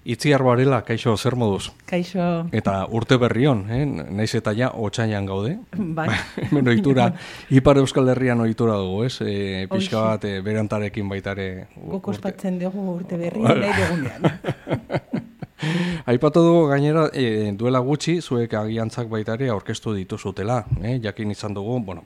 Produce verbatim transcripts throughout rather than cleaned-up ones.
Itziar Barela, kaixo, zer moduz? Kaixo. Eta urte berrion, eh? Naiz eta ja otsailean gaude. Bai. Hemen ohitura, Ipar Euskal Herrian ohitura dugu, ez? E, pixka bat e, berantarekin baitare. Guk ospatzen dugu urte berrian nahi dugunean. Aipatu dugu gainera e, duela gutxi, zuek agiantzak baitare aurkeztu dituzutela, eh? Jakin izan dugu, bueno,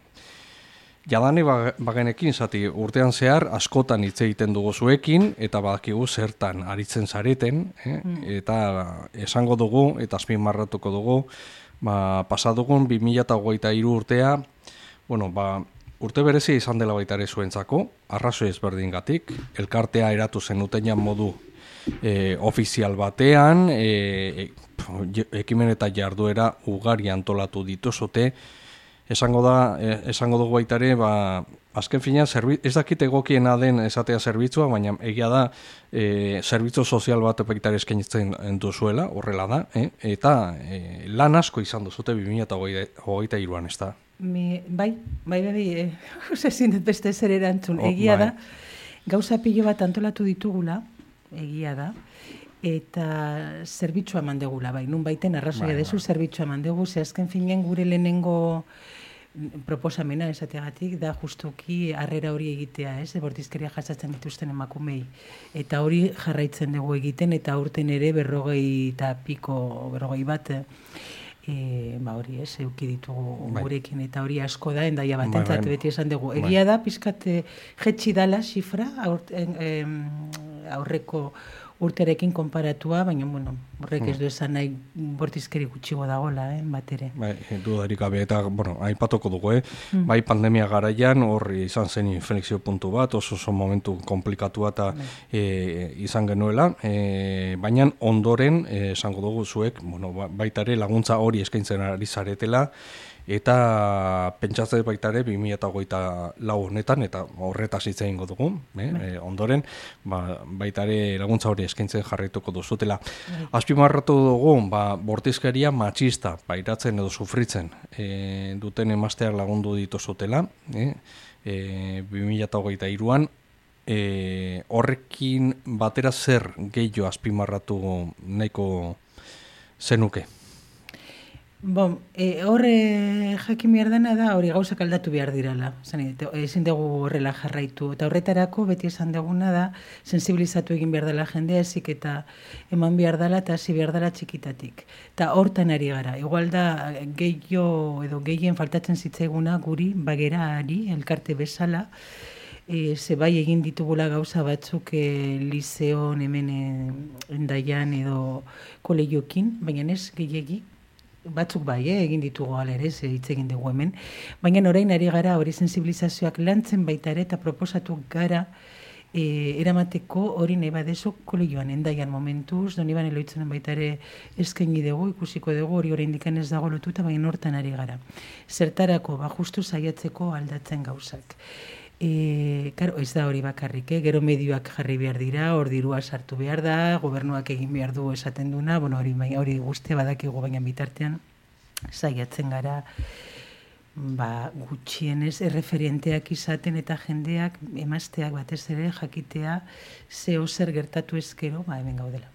jadane bagenekin, zati urtean zehar askotan hitz egiten dugu zuekin, eta badakigu zertan aritzen zareten, eh? mm. eta esango dugu, eta azpimarratuko dugu, ba, pasadugun bi mila hogeita hiru urtea, bueno, ba, urte berezi izan dela baita ere zuentzako, arrazoi ezberdingatik, elkartea eratu zenuten modu e, ofizial batean, e, e, ekimen eta jarduera ugari antolatu dituzute. Esango da, esango dugu baita ere, ba, azken fina, ez dakit egokiena den esatea zerbitzua, baina egia da, e, zerbitzu sozial bat baita ere eskaintzen duzuela, horrela da, eh? eta e, lan asko izan duzute bi mila hogeita hiruan, ez da? Mi, bai, bai, bai, e, ezin dut beste zer erantzun, egia oh, da, gauza pilo bat antolatu ditugula, egia da, eta zerbitzua eman degula, bai, nun baiten arrazoia bai, dezu bai. Zerbitzua eman dugu, ze azken finean gure lehenengo proposamena esateagatik da justuki harrera hori egitea, ez, bortizkeria jasatzen dituzten emakumei. Eta hori jarraitzen dugu egiten, eta aurten ere berrogei eta piko, berrogei bat, e, ba hori ez, euki ditugu bai. Gurekin, eta hori asko da, endaia bat bai, entzat, bai. Beti esan dugu. Egia bai. Da, pizkat jetxi dala xifra, aur, en, em, aurreko urterekin konparatua, baina, bueno, horrek ez du esan nahi bortizkeri gutxigo dagoela, eh, bat ere. Bai, dudarik gabe, eta, bueno, aipatuko dugu, eh? Mm. Bai, pandemia garaian, hor izan zen inflexio puntu bat, oso oso momentu komplikatua eta e, izan genuela, e, baina ondoren, e, esango dugu zuek, bueno, baita ere laguntza hori eskaintzen ari zaretela, eta pentsatzen baita ere bi mila hogeita lau honetan, eta horretaz hitz egingo dugu, eh? e, ondoren, ba, baita ere laguntza hori eskaintzen jarraituko duzutela. Azpimarratu dugu, ba, bortizkeria matxista, pairatzen edo sufritzen, e, duten emazteak lagundu dituzutela, eh? e, bi mila hogeita hiruan, e, horrekin batera zer gehiago azpimarratu nahiko zenuke? Bon, e, horre jakin behar dena da, hori gauzak aldatu behar dirala. Ezin dugu horrela jarraitu. Eta horretarako beti esan duguna da, sensibilizatu egin behar dela jendea, ezik eta eman behar dela eta hasi behar dela txikitatik. Eta hortan ari gara. Igual da, gehiago edo gehien faltatzen zitzaiguna guri, bagera-ari, elkarte bezala, e, ze bai egin ditugula gauza batzuk e, lizeon, hemen e, endaian edo kolegiokin, baina ez gehiegi, batzuk bai, eh, egin ditugu alere, ze hitz egin dugu hemen, baina orain ari gara hori sensibilizazioak lantzen baita ere eta proposatu gara e, eramateko hori nahi badezu kolegioan endaian momentuz, doni ban eloitzenen baita ere eskaini dugu, ikusiko dugu hori orain dikan ez dago lotuta, baina hortan ari gara. Zertarako, ba, justu saiatzeko aldatzen gauzak. E, karo, ez da hori bakarrik, eh? Gero medioak jarri behar dira, hor dirua sartu behar da, gobernuak egin behar du esaten duna, bueno, hori, hori guztia badakigu baina bitartean, saiatzen gara, ba, gutxienez erreferenteak izaten eta jendeak, emazteak batez ere, jakitea, zeo zer gertatu ezkero, ba, hemen gaudela.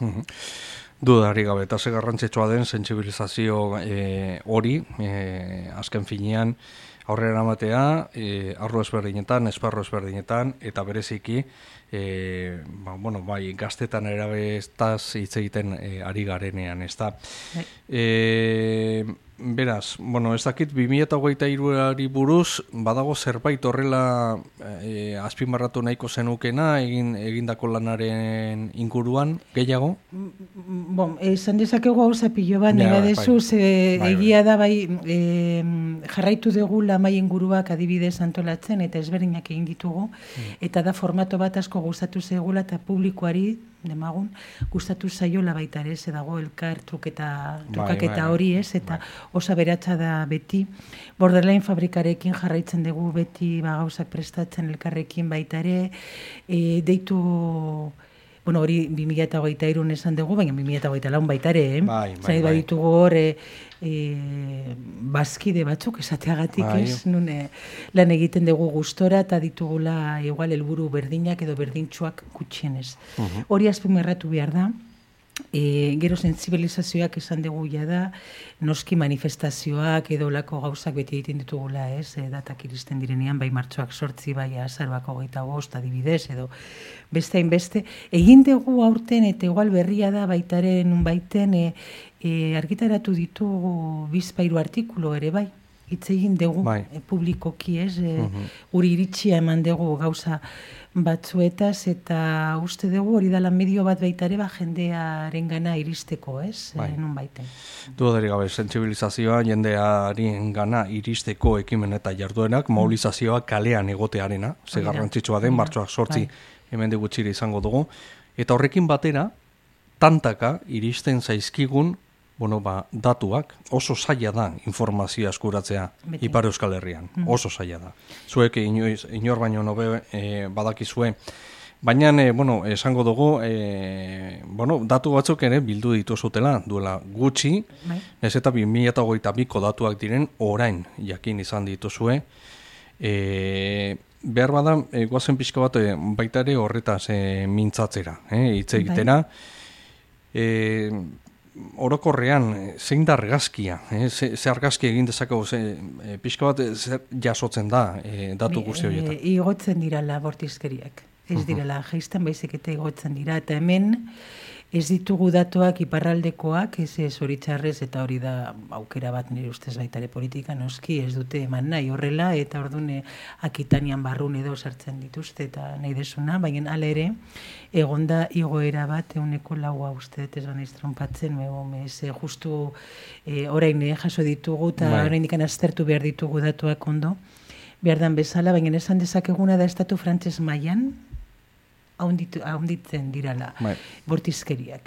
Dudari gabe, eta ze garrantzitsua den sentsibilizazio e, hori, e, azken finean, aurrera ematea, e, arlo ezberdinetan, esparro ezberdinetan, eta bereziki, e, ba, bueno, bai, gaztetan erabestaz hitz egiten e, ari garenean, ez da. E, beraz, bueno, ez dakit, bi mila hogeita hiruari buruz, badago zerbait horrela e, azpimarratu nahiko zenukena, egin, egindako lanaren inguruan, gehiago? Bon, esan dezakegu hau zapillo bat, nire dezuz, egia da, bai, e, jarraitu dugu lamai inguruak adibidez antolatzen, eta ezberdinak egin ditugu, mm. eta da formato bat asko gustatu zegula, eta publikoari, demagun, gustatu zaiola baita ere, ze dago elkar truketa, trukaketa hori ez, eta osa beratza da beti. Borderline fabrikarekin jarraitzen dugu beti ba, gauzak prestatzen elkarrekin baita ere, e, deitu... Bueno, hori bi mila hogeita hirun esan dugu, baina bi mila hogeita lau baita ere, eh? Bai, bai, bai. Baditugu hor, e, e, bazkide batzuk esateagatik bai. Ez, nun e, lan egiten dugu gustora eta ditugula igual helburu berdinak edo berdintxuak gutxienez. Uh-huh. Hori azpimarratu behar da, E, gero sensibilizazioak esan dugu ja da, noski manifestazioak edo lako gauzak beti egiten ditugula, ez, e, datak iristen direnean, bai martxoak sortzi, bai azaroak hogeita bost, adibidez, edo beste hainbeste. Egin dugu aurten, eta igual berria da baitaren baiten, e, e, argitaratu ditugu bizpairu artikulo ere, bai, hitz egin dugu bai. e, publikoki, ez, e, Mhm. guri iritsia eman dugu gauza batzuetaz, eta uste dugu hori dala medio bat baita ere ba, jendearen gana iristeko, ez? Bai. E, nun baiten. Dudarik gabe, sentsibilizazioa jendearen gana iristeko ekimen eta jarduerak, mobilizazioa kalean egotearena, ze Hori da. garrantzitsua den, Hori da. martxoak sortzi Bai. hemen gutxira izango dugu. Eta horrekin batera, tantaka iristen zaizkigun, bueno, ba, datuak, oso zaila da informazioa eskuratzea Beti. Ipar Euskal Herrian, oso zaila da. Zuek inoiz, inor baino nobe e, badakizue, baina, e, bueno, esango dugu, e, bueno, datu batzuk ere bildu dituzutela, duela gutxi, Bai. ez eta bi mila hogeita biko datuak diren orain jakin izan dituzue. E, behar bada, e, guazen pixka bat e, baita ere horretaz e, mintzatzera, e, hitz egitera. E, orokorrean, zein da argazkia, eh? ze, ze argazki egin dezakegu, ze, e, pixka bat e, zer jasotzen da e, datu guzti horietan. E, igotzen dirala bortizkeriak. Ez direla jaisten baizik eta igotzen dira. Eta hemen ez ditugu datuak iparraldekoak, ez ez hori txarrez, eta hori da aukera bat nire ustez baitare politika, noski ez dute eman nahi horrela, eta ordune Akitanian barrun edo sartzen dituzte, eta nahi desuna, baina hala ere, egonda igoera bat, euneko laua uste, ez banaiz trompatzen, ez justu e, orain e, jaso ditugu, eta Bai. orain dikan aztertu behar ditugu datuak ondo, behar dan bezala, baina esan dezakeguna da estatu frantses mailan, haunditzen dirala Bai. bortizkeriak.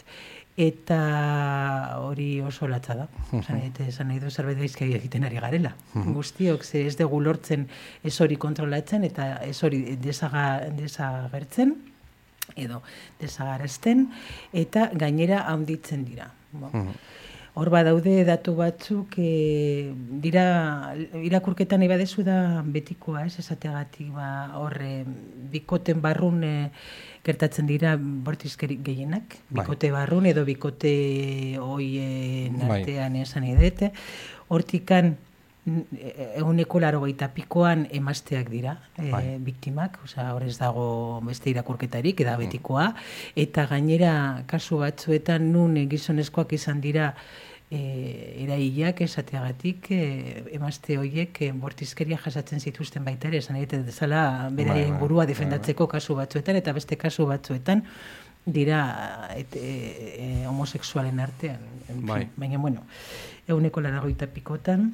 Eta hori oso latza da. Eta esan nahi du zerbait gaizki egiten ari garela. Guztiok ze ez dugu lortzen ez hori kontrolatzen eta ez hori desaga, desagertzen edo desagarazten eta gainera haunditzen dira. Bon. Hor badaude datu batzuk e, dira irakurketan nahi badezu da betikoa, ez esateagatik ba horre bikoten barrun e, gertatzen dira bortizkeri gehienak, bikote bai. Barrun edo bikote hoien artean bai. Esan edete. Hortikan eguneko laurogeita pikoan emazteak dira bai. e, biktimak, osea hor ez dago beste irakurketarik, eda betikoa, eta gainera kasu batzuetan nun gizonezkoak izan dira e, erailak esateagatik e, emazte horiek e, bortizkeria jasatzen zituzten baita ere, esan egiten dezala beraien burua defendatzeko kasu batzuetan, eta beste kasu batzuetan dira et, e, e, homosexualen artean. Bai. Baina, bueno, eguneko laurogeita pikotan,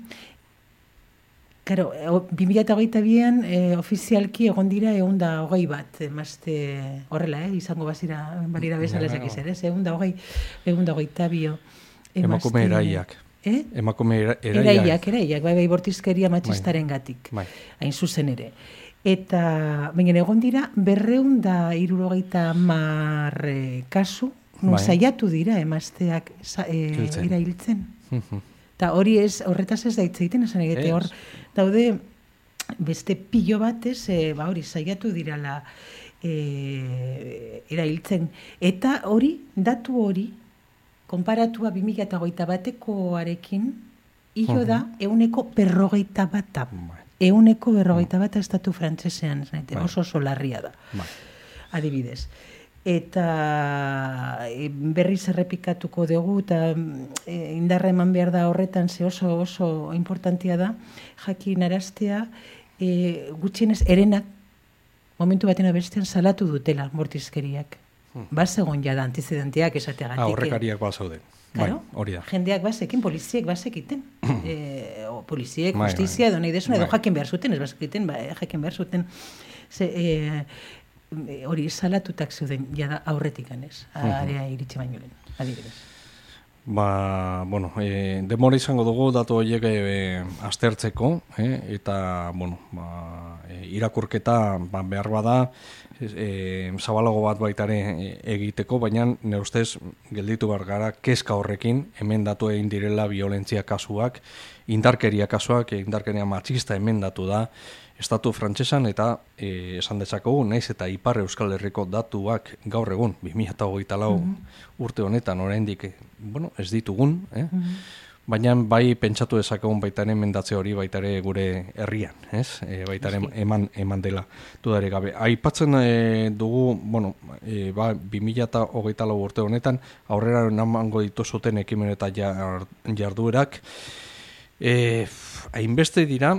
Karo, bi mila hogeita bian e, ofizialki egon dira egun da hogei bat, emazte horrela, eh? Izango bazira, barira bezalezak izan, ez? Egun da hogei, egun da hogeita bio. Emakume eraiak. Eh? Emakume eraiak. Eraiak, eraiak, bai, bai, bortizkeria matxistaren gatik, bai. Hain zuzen ere. Eta, baina egon dira, berreun da irurogeita mar e, kasu, nun bai. Zaiatu dira emazteak e, erailtzen. Eta hori ez, horretaz ez da hitz egiten, esan egite hor, daude beste pilo batez, e, ba hori, saiatu dirala e, erailtzen. Eta hori, datu hori, konparatua bi mila hogeita batekoarekin, hilo da, euneko berrogeita bata. Euneko berrogeita bata estatu frantsesean, oso oso larria da. Adibidez. Eta e, berriz errepikatuko dugu eta e, indarra eman behar da horretan ze oso oso importantia da jakin araztea e, gutxienez erenak momentu batena bestean salatu dutela bortizkeriak. Hmm. Bazegon jada antizidenteak esateagatik. Ah, horrekariak bazauden. Claro, bai, hori da. Jendeak bazekin, poliziek bazekiten. e, o, poliziek, bai, justizia, edo nahi desuna, edo jakin behar zuten, ez bazekiten, ba, jakin behar zuten. Ze, e, hori salatutak zeuden jada aurretik ganez, area iritsi baino lehen, adibidez. Ba, bueno, e, demora izango dugu datu horiek e, aztertzeko, e, eta, bueno, ba, e, irakurketa ba, behar bada, e, zabalago bat baitare egiteko, baina nire ustez gelditu behar gara kezka horrekin, hemen datu egin direla violentzia kasuak, indarkeria kasuak, indarkeria matxista hemen datu da, estatu frantsesan eta e, esan dezakegu, naiz eta Ipar Euskal Herriko datuak gaur egun, bi mila hogeita lau mm-hmm. urte honetan oraindik, bueno, ez ditugun, eh? Mm-hmm. Baina bai pentsatu dezakegun baitaren mendatze hori baitare gure herrian, ez? E, baitare eman, eman dela dudare gabe. Aipatzen e, dugu, bueno, e, ba, bi mila hogeita lau urte honetan, aurrera namango dituzuten ekimen eta jarduerak, e, hainbeste dira,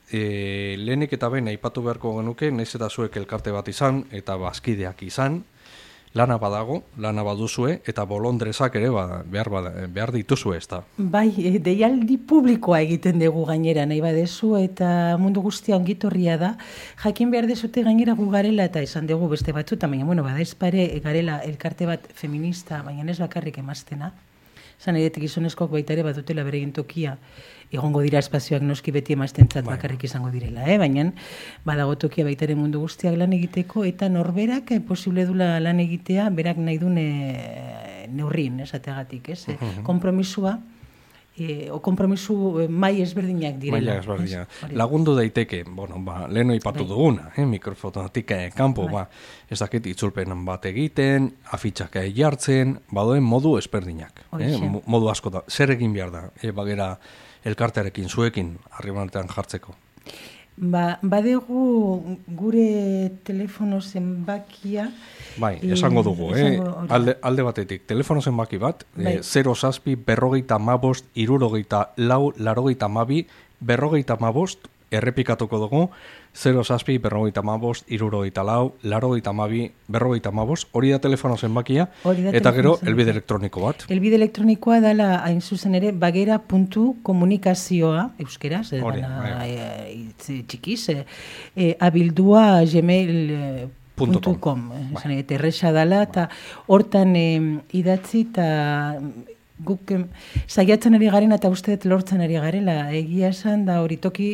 e, lehenik eta behin aipatu beharko genuke, nahiz eta zuek elkarte bat izan, eta bazkideak izan, lana badago, lana baduzue, eta bolondrezak ere ba, behar, behar dituzue ez da. Bai, deialdi publikoa egiten dugu gainera, nahi badezu, eta mundu guztia ongitorria da. Jakin behar dezute gainera gu garela, eta esan dugu beste batzuta, baina, bueno, bada espare garela elkarte bat feminista, baina ez bakarrik emaztena. Zan edetek gizonezkoak baita ere bat dutela bere tokia, egongo dira espazioak noski beti emaztentzat bakarrik izango direla, eh? Baina badago tokia baita ere mundu guztiak lan egiteko, eta norberak eh, posible dula lan egitea, berak nahi dune neurrin, esateagatik, ez? Eh? Uh-huh. Kompromisua, e, o kompromisu e, mai ezberdinak direla. Maila ezberdinak. Lagundu daiteke, bueno, ba, leheno ipatu duguna, eh? Mikrofotonatik eh, kanpo, ba, ez dakit itzulpen bat egiten, afitxak jartzen, badoen modu ezberdinak. Eh? Modu asko da. Zer egin behar da, eh, bagera elkartearekin, zuekin, harremanetan jartzeko? Ba, badegu gure telefono zenbakia. Bai, esango dugu, eh? alde, alde batetik, telefono zenbaki bat, bai. eh, zero zazpi, berrogeita mabost, irurogeita lau, larogeita mabi, berrogeita mabost, errepikatuko dugu, zero zazpi, berrogeita mabost, irurogeita lau, larogeita mabi, berrogeita mabost, hori da telefono zenbakia, da eta gero, elbide elektroniko bat. Elbide elektronikoa dela, hain zuzen ere, bagera puntu komunikazioa, euskeraz, hori, dana, e, e, txikiz, e, e, abildua gmail puntu com, bai. Erresa dela, eta hortan e, idatzi, eta guk e, saiatzen ari garen, eta uste lortzen ari garela, egia esan, da hori toki,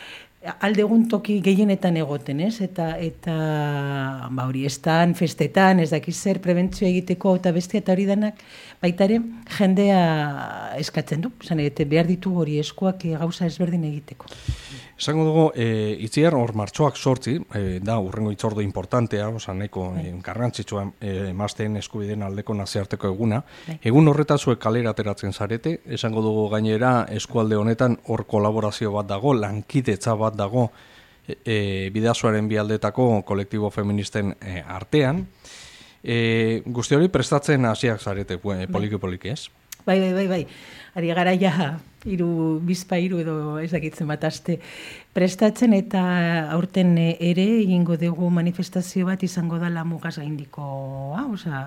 aldegun toki gehienetan egoten, ez? Eta, eta ba, hori estan, festetan, ez dakiz zer, prebentzio egiteko, eta beste eta hori danak, baitare, jendea eskatzen du, zan, eta behar ditu hori eskuak gauza ezberdin egiteko. Esango dugu, e, itziar hor martxoak sortzi, e, da urrengo itzordo importantea, oza, nahiko e, garrantzitsua e, emazteen eskubideen aldeko nazioarteko eguna. Bai. Egun horretan zuek kalera ateratzen zarete, esango dugu gainera eskualde honetan hor kolaborazio bat dago, lankidetza bat dago e, e, bidazoaren bialdetako kolektibo feministen e, artean. E, guzti hori prestatzen hasiak zarete, e, poliki-poliki, ez? Bai, bai, bai, bai. Ari gara ja, iru, bizpa iru edo ezakitzen bat aste prestatzen, eta aurten ere egingo dugu manifestazio bat izango da la mugaz gaindikoa, osea,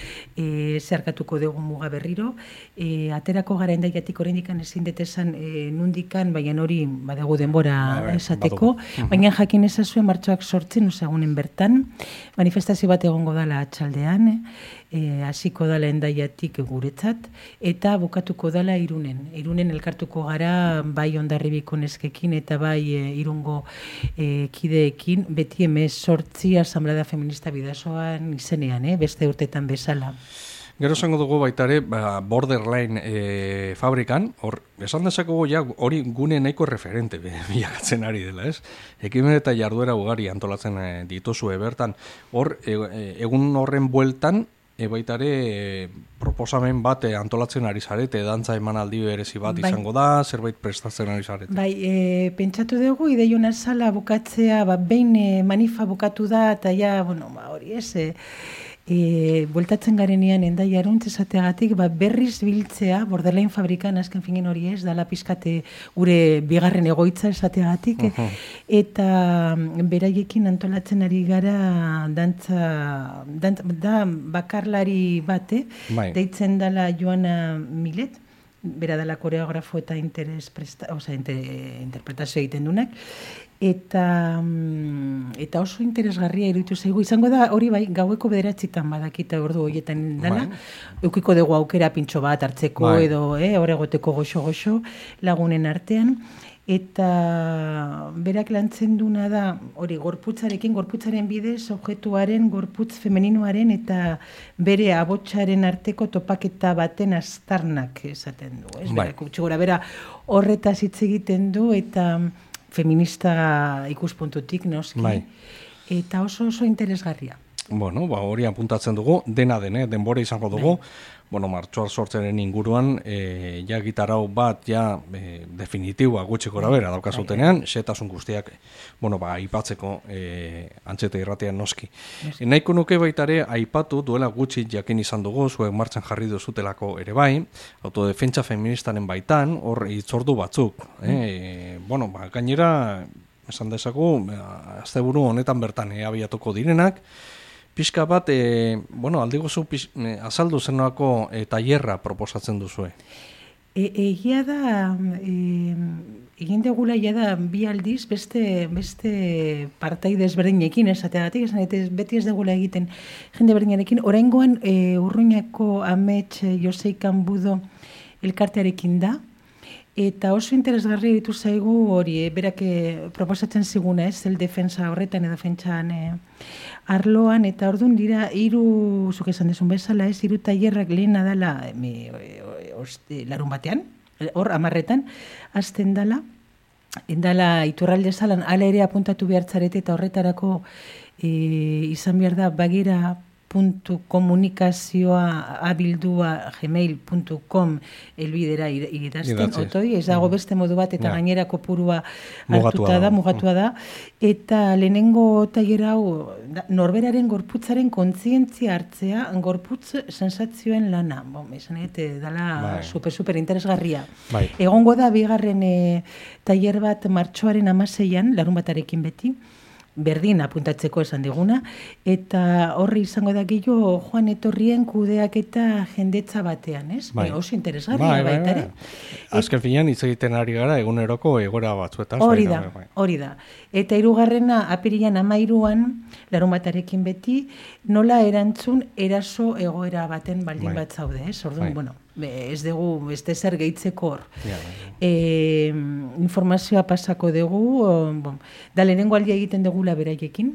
e, zeharkatuko dugu muga berriro, e, aterako gara endaiatik oraindikan ezin detezan e, nundikan, baina hori badegu denbora ba, esateko, ba, baina jakin ezazuen martxoak sortzen, osea, egunen bertan, manifestazio bat egongo dala atxaldean, E, hasiko dala endaiatik guretzat, eta bukatuko dala Irunen. Irunen elkartuko gara bai Hondarribiko neskekin eta bai e, Irungo e, kideekin, beti emez sortzi asamblea feminista bidazoan izenean, eh? Beste urtetan bezala. Gero esango dugu baitare, ba, Borderline e, fabrikan, hor, esan dezakegu ja hori gune nahiko referente bilakatzen ari dela, ez? Ekimen eta jarduera ugari antolatzen e, dituzue bertan. Hor, e, e, egun horren bueltan, E baitare e, proposamen bat e, antolatzen ari zarete, dantza emanaldi berezi bat bai. Izango da, zerbait prestatzen ari zarete. Bai, e, pentsatu dugu, ideiona sala bukatzea, ba, behin e, manifa bukatu da, eta ja, bueno, ba, hori ez, e, e, bueltatzen garenean endai aruntz esateagatik, ba, berriz biltzea, Borderline fabrikan, azken fingen hori ez, dala pizkate gure bigarren egoitza esateagatik, uh-huh. eta beraiekin antolatzen ari gara dantza, dantza da bakarlari bate, bai. Deitzen dala Joana Milet, bera dela koreografo eta interes presta, o sea, inter, interpretazio egiten dunak, eta eta oso interesgarria iruditu zaigu. Izango da hori bai gaueko bederatzitan badakita ordu horietan dana. Bai. Eukiko dugu aukera pintxo bat hartzeko bai. Edo eh hor egoteko goxo-goxo lagunen artean. Eta berak lantzen duna da hori gorputzarekin, gorputzaren bidez, objektuaren, gorputz femeninoaren eta bere abotsaren arteko topaketa baten aztarnak esaten du. Ez? Bai. Berak, gora bera horretaz hitz egiten du eta feminista ikuspuntutik, noski, bai. Eta oso oso interesgarria. Bueno, ba, hori apuntatzen dugu, dena den, eh? denbora izango dugu, bai. Bueno, martxoak sortzenen inguruan, e, ja gitarau bat, ja, e, definitiua gutxi gora bera daukazutenean, xetasun guztiak, bueno, ba, aipatzeko e, antxeta irratean noski. E, nahiko nuke baitare, aipatu duela gutxi jakin izan dugu, zuek martxan jarri duzutelako ere bai, autodefentsa feministaren baitan, hor hitzordu batzuk. Mm. E, bueno, ba, gainera, esan dezagu, asteburu honetan bertan e, abiatuko direnak, pixka bat, e, bueno, aldigozu e, azaldu zenako e, tailerra proposatzen duzue. E, egia da, e, egin degula egia da bi aldiz beste, beste partai desberdinekin esateagatik, esan eta beti ez degula egiten jende berdinarekin. Oraingoan e, Urruñako amets Joseikan Budo elkartearekin da, eta oso interesgarri ditu zaigu hori, e, berak proposatzen ziguna, ez, el defensa horretan edo defentsan e, arloan, eta orduan dira, hiru, zuk esan desun bezala, ez, hiru tailerrak lehena dela e, e, larun batean, hor, amarretan, azten dela, endala iturralde zalan, ala ere apuntatu behartzarete, eta horretarako e, izan behar da, bagira puntu komunikazioa abildua gmail puntu com elbidera idazten, otoi, ez dago beste modu bat, eta ja. Gainera kopurua hartuta da, mugatua da, eta lehenengo tailer hau norberaren gorputzaren kontzientzia hartzea, gorputz sensazioen lana, bon, esan egite, dala bai. super, super interesgarria. Bai. Egongo da, bigarren e, tailer bat martxoaren amaseian, larun batarekin beti, berdin apuntatzeko esan diguna, eta horri izango da gillo joan etorrien kudeak eta jendetza batean, ez? Bai. E, oso interesgarria bai, bai, baitare. Bai. Azken finean hitz egiten ari gara eguneroko egora batzuetan. Hori da, bai. hori da. Eta hirugarrena apirilan hamairuan, larun batarekin beti, nola erantzun eraso egoera baten baldin bai. Bat zaude, ez? Orduan, bai. Bueno, ez dugu, beste zer gehitzeko hor. Ja, ja, ja. E, informazioa pasako dugu, bon, da lehenengo aldia egiten dugula beraiekin,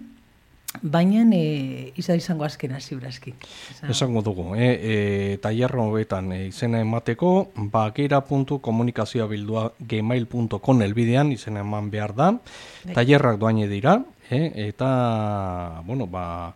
baina e, izan izango azkena ziurazki. Esango dugu, e, e, tailerra hobetan e, izena emateko, bakera puntu komunikazioa bildua gmail puntu com elbidean izena eman behar da, tailerrak doaine dira, e, eta, bueno, ba,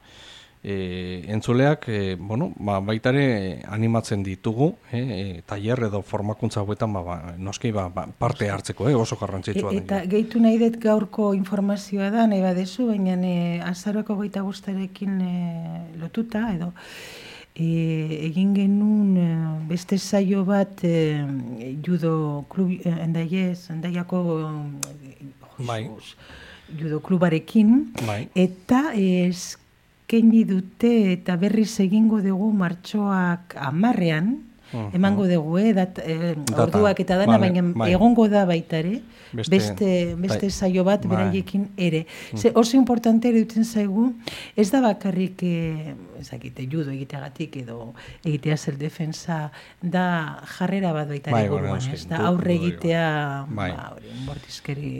E, entzuleak e, bueno, ba, baitare animatzen ditugu e, e, tailer edo formakuntza hauetan ba, ba, noski ba, ba, parte hartzeko e, oso garrantzitsua e, eta den, gehitu nahi dut gaurko informazioa da nahi badezu, baina e, azaroako goita gustarekin e, lotuta edo e, egin genuen e, beste saio bat e, judo klub e, endaiez, endaiako e, bai. judo klubarekin bai. Eta ez keini dute eta berriz egingo dugu martxoak amarrean, uh-huh. emango dugu, eh, dat, eh, orduak eta dana, vale, baina bai. Egongo da baitare, beste, beste, beste bai. Saio bat beraiekin ere. Uh-huh. Ze, oso importante ere duten zaigu, ez da bakarrik, eh, ezakite, judo egiteagatik edo egitea zer defensa, da jarrera bat baitare bai, buruan, bueno, ez da aurre egitea, bai. Ba, hori, bortizkeri,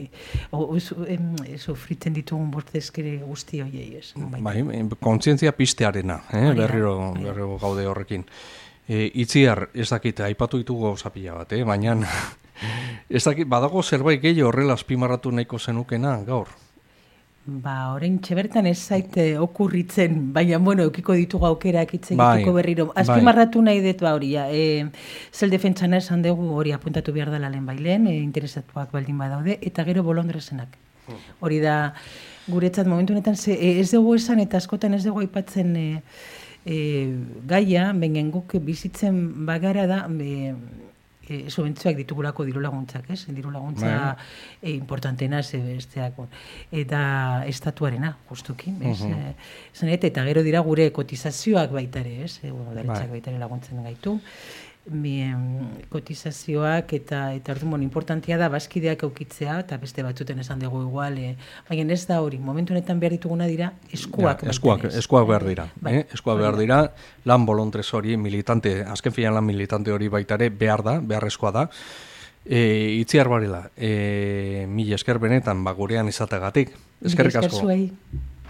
sufritzen ditugun bortizkeri guzti hoiei ez. Bai, kontzientzia pistearena, eh, berriro, berriro gaude horrekin. E, itziar, ez dakite, aipatu ditugu gauza bat, eh? Baina ez dakit, badago zerbait gehiago horrela azpimarratu nahiko zenukena gaur? Ba, orain txebertan ez zaite okurritzen, baina, bueno, eukiko ditugu aukerak hitz egiteko berriro. Azpimarratu nahi dut ba hori, ja, e, zel defentsana esan dugu hori apuntatu behar dela lehen bailen, e, interesatuak baldin badaude, eta gero bolondresenak. Hori da, guretzat momentu honetan, ze, ez dugu esan eta askotan ez dugu aipatzen e, E, gaia, bengen guk bizitzen bagara da e, e, subentzioak ditugulako diru laguntzak, ez? Diru laguntza e, importantena ze besteak, eta estatuarena, justuki, ez? Uh-huh. E, eta gero dira gure kotizazioak baitare, ez? E, bueno, daretzak baitare laguntzen gaitu. Mi, kotizazioak eta eta orduan bon, importantia da bazkideak eukitzea eta beste batzuten esan dugu igual e, baina ez da hori, momentu honetan behar dituguna dira eskuak. Ja, eskuak, eskuak behar dira, bai, eh? eskuak behar dira, lan bolontrez hori, militante, azken filan lan militante hori baitare behar da, beharrezkoa da. E, itziar barela, e, mila esker benetan, ba, gurean izategatik. Eskerrik asko.